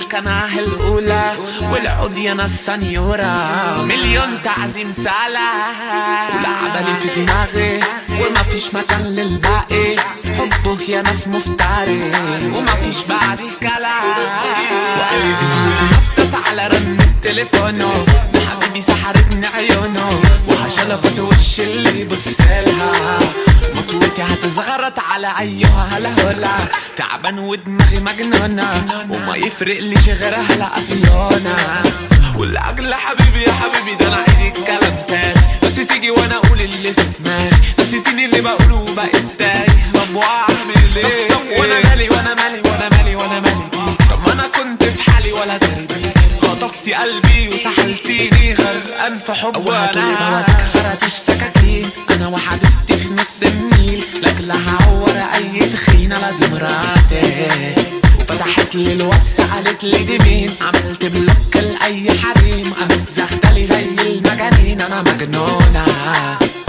القناة الأولى والعود يا ناس سنيورة، مليون تعزيم سالة ولعبلي في دماغي وما فيش مكان للباقي، حبه يا ناس مفتري وما فيش بعدي كلام، وقلبي نطت على رن تليفونه، حبيبي سحرتني عيونه وهشلفت وش اللي يبصلها، مطوتي هتزغرط على ايها هلا تعبان ودماغي مجنونه وما يفرق ليش غيرها لا افيونه، والاجل حبيبي يا حبيبي ده انا عيد الكلام تاني، بس تيجي وانا اقول اللي في دماغي، نسيتيني اللي بقوله وبقيت تايه، طب واعمل ايه؟ وانا مالي وانا مالي وانا مالي وانا مالي، طب ما انا كنت في حالي ولا دري، خطفتي قلبي وسحلتيني غرقان في حب، وهاتولي بوازيك خرطيش سكاكين، انا وحبيبتي في نص النيل، لك لا هعور اي تخينه لا دي مراتي، وفتحت لي الواتس قالت لي دي مين، عملت بلوك لاي حريم.